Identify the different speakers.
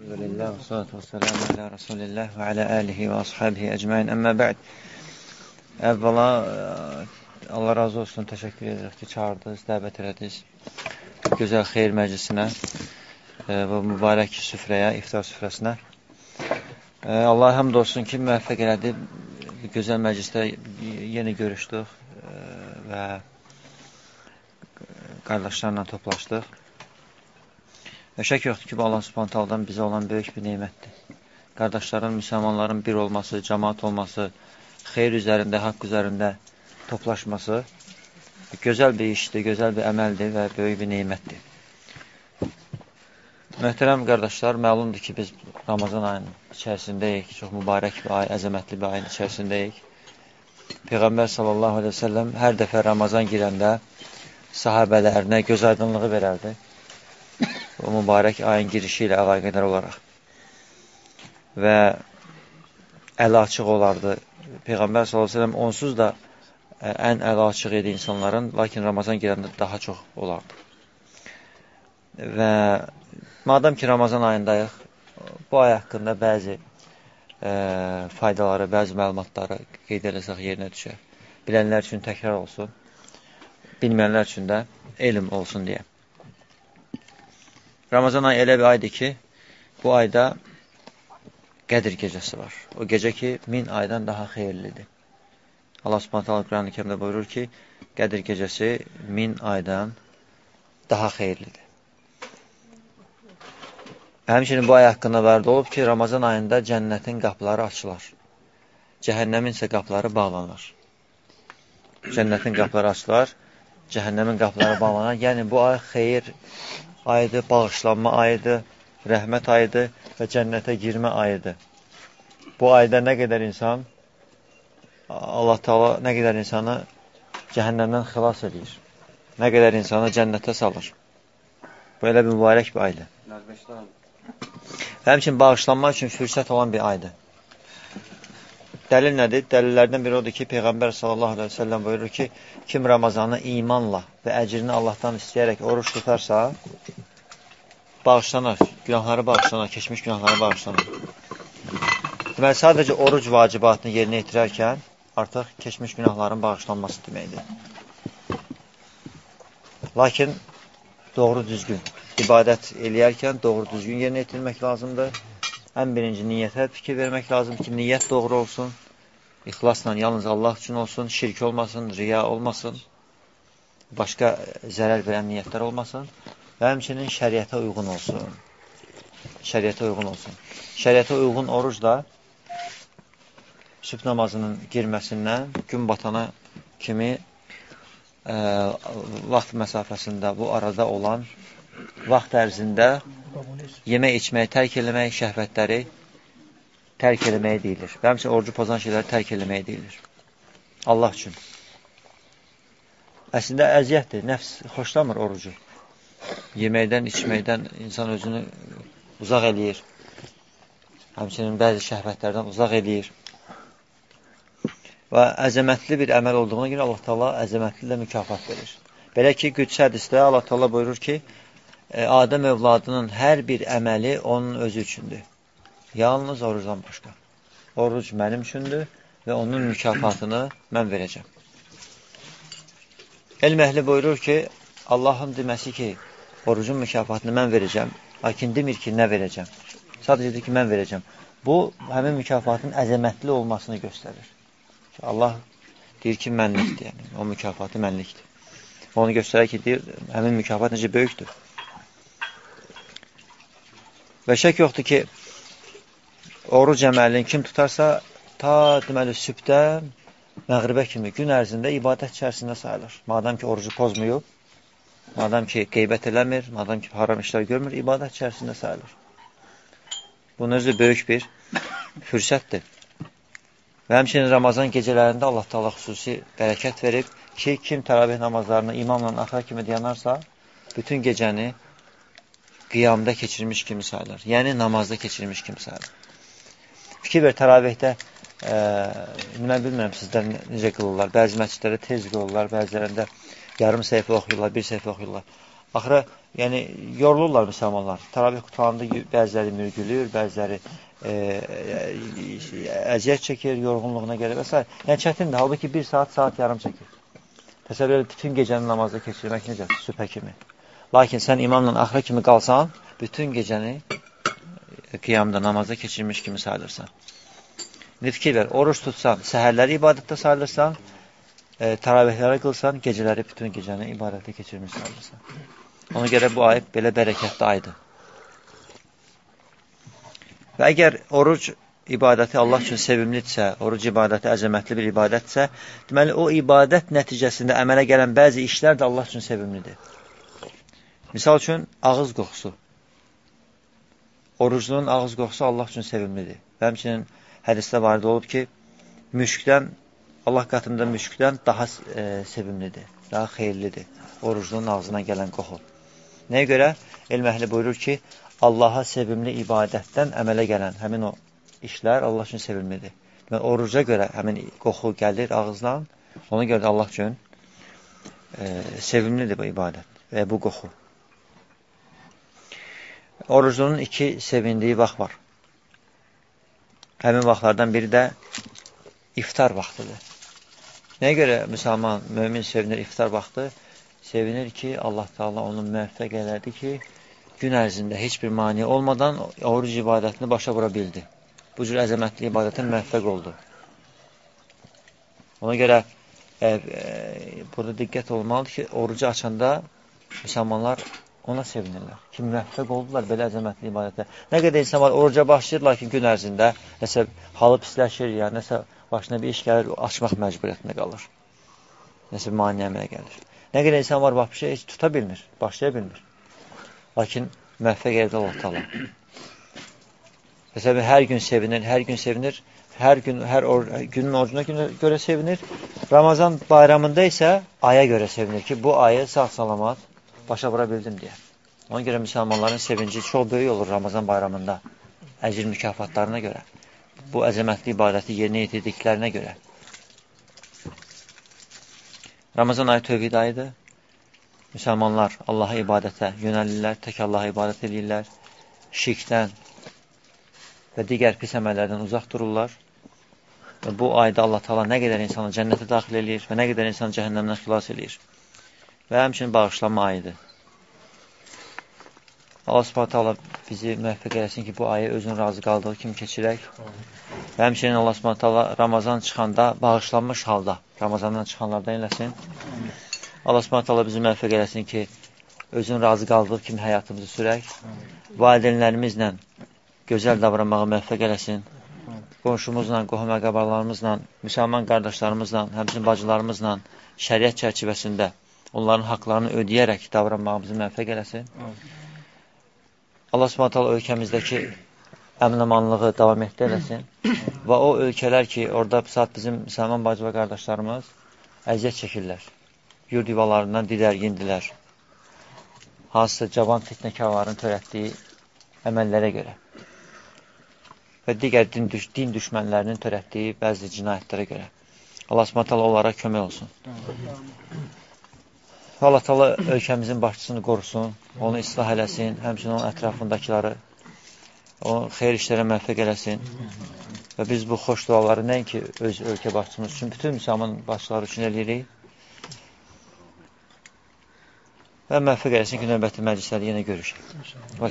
Speaker 1: Elhamdülillah və salatu və selamu alə Rasulillah və alə alihi və ashabihi əcməin. Əmmə bə'd. Əvvəla, Allah razı olsun, təşəkkür edirik ki, çağırdınız, dəvət elədiniz gözəl xeyir məclisinə və mübarək süfrəyə, iftar süfrəsinə. Allah həmd olsun ki, müvəffəq elədi. Gözəl məclisdə yeni görüşdük və qardaşlarla toplaşdıq. Və şək yoxdur ki, bu Allah Subhanahu taala'dan bizə olan böyük bir nemətdir. Qardaşların, müsəlmanların bir olması, cəmaat olması, xeyir üzərində, haqq üzərində toplaşması gözəl bir işdir, gözəl bir əməldir və böyük bir nemətdir. Möhtərəm qardaşlar, məlumdur ki, biz Ramazan ayının içərisindəyik, çox mübarək bir ay, əzəmətli bir ayın içərisindəyik. Peyğəmbər sallallahu aleyhi ve sellem hər dəfə Ramazan girəndə sahabələrinə göz aydınlığı verərdi. O mübarək ayın girişi ilə əlaqədar olaraq. Və əli açıq olardı. Peyğəmbər sallallahu aleyhi ve sellem onsuz da ən əli açıq idi insanların, lakin Ramazan girəndə daha çox olardı. Və madam ki, Ramazan ayındayıq, bu ay haqqında bəzi faydaları, bəzi məlumatları qeyd eləsək yerinə düşər. Bilənlər üçün təkrar olsun, bilməyənlər üçün də elm olsun deyə. Ramazan ayı elə bir aydır ki, bu ayda Qədir gecəsi var. O gecə ki, 1000 aydan daha xeyirlidir. Allah Subhanahu taala Qur'an-ı Kərimdə buyurur ki, Qədir gecəsi 1000 aydan daha xeyirlidir. Həmçinin bu ay haqqında vərd olub ki, Ramazan ayında cənnətin qapıları açılar. Cəhənnəmin isə qapıları bağlanır. Cənnətin qapıları açılar, cəhənnəmin qapıları bağlanar. Yəni, bu ay xeyir ayıdır, bağışlanma ayıdır, rəhmət ayıdır və cənnətə girmə ayıdır. Bu ayda nə qədər insan, Allah Teala nə qədər insanı cəhənnəmdən xilas edir, nə qədər insanı cənnətə salır. Bu elə bir mübarək bir aydır. Həmçinin bağışlanma üçün fürsət olan bir aydır. Dəlil nədir? Dəlillərdən biri odur ki, Peyğəmbər sallallahu aleyhi ve sellem buyurur ki, kim Ramazanı imanla və əcrini Allahdan istəyərək oruç tutarsa, bağışlanır, günahları bağışlanır, keçmiş günahları bağışlanır. Deməli, sadəcə oruc vacibatını yerinə yetirərkən, artıq keçmiş günahların bağışlanması deməkdir. Lakin, doğru düzgün ibadət eləyərkən, doğru düzgün yerinə yetirmək lazımdır. Ən birinci niyyətə fikir vermək lazımdır ki, niyyət doğru olsun, ixlasla yalnız Allah üçün olsun, şirk olmasın, riya olmasın, başqa zərər verən niyyətlər olmasın və həmçinin şəriətə uyğun olsun. Şəriətə uyğun olsun. Şəriətə uyğun oruc da sübh namazının girməsindən gün batana kimi vaxt məsafəsində bu arada olan vaxt ərzində yemək, içməyi tərk eləmək, şəhvətləri tərk eləməyə deyilir. Və həmçinin orucu pozan şeyləri tərk eləməyə deyilir. Allah üçün. Əslində əziyyətdir, nəfs xoşlamır orucu. Yeməkdən, içməkdən insan özünü uzaq eləyir. Həmçinin bəzi şəhvətlərdən uzaq eləyir. Və əzəmətli bir əməl olduğuna görə Allah Teala əzəmətli də mükafat verir. Belə ki, Qüdsə hədisdə Allah Teala buyurur ki, Adəm övladının hər bir əməli onun özü üçündür. Yalnız orucdan başqa. Oruc mənim üçündür və onun mükafatını mən verəcəm. Elm əhli buyurur ki, Allahın deməsi ki, orucun mükafatını mən verəcəm, lakin demir ki, nə verəcəm. Sadəcə deyir ki, mən verəcəm. Bu, həmin mükafatın əzəmətli olmasını göstərir. Allah deyir ki, mənlikdir, yəni, o mükafatı mənlikdir. Onu göstərir ki, deyir, həmin mükafat necə böyükdür. Və şək yoxdur ki, oruc əməlini kim tutarsa, ta deməli sübhdən məğribə kimi gün ərzində ibadət içərisində sayılır. Madam ki, orucu pozmuyub, madam ki, qeybət eləmir, madam ki, haram işlər görmür, ibadət içərisində sayılır. Bunun özü böyük bir fürsətdir. Və həmçinin Ramazan gecələrində Allah Teala xüsusi bərəkət verib ki, kim təravih namazlarını imamla axıra kimi dayanarsa, bütün gecəni qiyamda keçirmiş kimi sayılır. Yəni, namazda keçirmiş kimi sayılır. Fikir ver, təravihdə, mən bilmirəm sizlər necə qılırlar. Bəzi məscidlərdə tez qılırlar, bəzilərində yarım səhifə oxuyurlar, bir səhifə oxuyurlar. Axıra yəni yorulurlar müsəlmanlar. Təravih qutarında bəziləri mürgülür, bəziləri əziyyət çəkir, yorğunluğuna görə və s. Yəni çətindir. Halbuki 1 saat yarım çəkir. Təsəvvür edin, bütün gecəni namazda keçirmək necə? Sübhə kimi. Lakin sən imamla axıra kimi qalsan, bütün gecəni qiyamda namazda keçirmiş kimi sayılırsan. Ne fikir ver, oruç tutsan, səhərləri ibadətdə sayılırsan, təravihləri qılsan, gecələri bütün gecəni ibadətdə keçirmiş sayılırsan. Ona görə bu ay belə bərəkətli aydır. Və əgər oruc ibadəti Allah üçün sevimlidirsə, oruc ibadəti əzəmətli bir ibadətsə, deməli o ibadət nəticəsində əmələ gələn bəzi işlər də Allah üçün sevimlidir. Misal üçün, ağız qoxusu. Orucluğun ağız qoxusu Allah üçün sevimlidir. Və həmçinin hədisdə varid olub ki, müşkdən, Allah qatında müşkdən daha sevimlidir, daha xeyirlidir. Orucluğun ağzına gələn qoxu. Nəyə görə? Elm əhli buyurur ki, Allaha sevimli ibadətdən əmələ gələn həmin o işlər Allah üçün sevimlidir. Yəni, oruca görə həmin qoxu gəlir ağızdan, ona görə də Allah üçün sevimlidir bu ibadət və bu qoxu. Orucluğun 2 sevindiyi vaxt var. Həmin vaxtlardan biri də iftar vaxtıdır. Nəyə görə müsəlman, mömin sevinir iftar vaxtı? Sevinir ki, Allah Teala onu müvəffəq elədi ki, gün ərzində heç bir mani olmadan oruc ibadətini başa vura bildi. Bu cür əzəmətli ibadətə müvəffəq oldu. Ona görə burada diqqət olmalıdır ki, orucu açanda müsəlmanlar ona sevinirlər. Ki, müvəffəq oldular belə əzəmətli ibadətə. Nə qədər insan var, oruca başlayır, lakin gün ərzində nəsə halı pisləşir, ya nəsə başına bir iş gəlir, açmaq məcburiyyətində qalır. Nəsə bir mani əmələ gəlir. Nə qədər insan var, bir şey heç tuta bilmir, başlaya bilmir. Lakin müvəffəq edir Allah Teala. Məsələn, hər gün sevinir, hər günün orucuna görə sevinir. Ramazan bayramında isə aya görə sevinir ki, bu ayı sağ-salamat başa vura bildim deyə. Ona görə müsəlmanların sevinci çox böyük olur Ramazan bayramında, əcr mükafatlarına görə. Bu əzəmətli ibadəti yerinə yetirdiklərinə görə. Ramazan ayı tövhid ayıdır. Müsəlmanlar Allaha ibadətə yönəlirlər, tək Allaha ibadət edirlər, şirkdən və digər pis əməllərdən uzaq dururlar. Və bu ayda Allah Teala nə qədər insanı cənnətə daxil edir və nə qədər insanı cəhənnəmdən xilas edir. Və həmçinin bağışlanma ayıdır. Allah Subhanahu taala bizi müvəffəq eləsin ki, bu ayı özünün razı qaldığı kimi keçirək. Və həmçinin Allah Subhanahu taala Ramazan çıxanda bağışlanmış halda Ramazandan çıxanlardan eləsin. Allah Subhanahu taala bizi müvəffəq eləsin ki, özünün razı qaldığı kimi həyatımızı sürək. Valideynlərimizlə gözəl davranmağı müvəffəq eləsin. Qonşumuzla, qohum-əqrabalarımızla, müsəlman qardaşlarımızla, həmçinin bacılarımızla şəriət çərçivəsində onların haqlarını ödəyərək davranmağımızı müvəffəq eləsin. Allah Subhanahu taala ölkəmizdəki əmin-amanlığı davam etdirəsin və o ölkələr ki, orada bizim müsəlman bacı və qardaşlarımız əziyyət çəkirlər. Yurd yuvalarından didərgindilər. Hansısa cavan fitnəkarların törətdiyi əməllərə görə və digər din düşmənlərinin törətdiyi bəzi cinayətlərə görə. Allah Subhanahu taala onlara kömək olsun. Allah Teala ölkəmizin başçısını qorusun, onu islah eləsin, həmçinin onun ətrafındakiləri onu xeyir işlərə müvəffəq eləsin. Və biz bu xoş duaları nəinki öz ölkə başçımız üçün, bütün müsəlman başçıları üçün eləyirik. Və müvəffəq eləsin ki, növbəti məclislərdə yenə görüşək.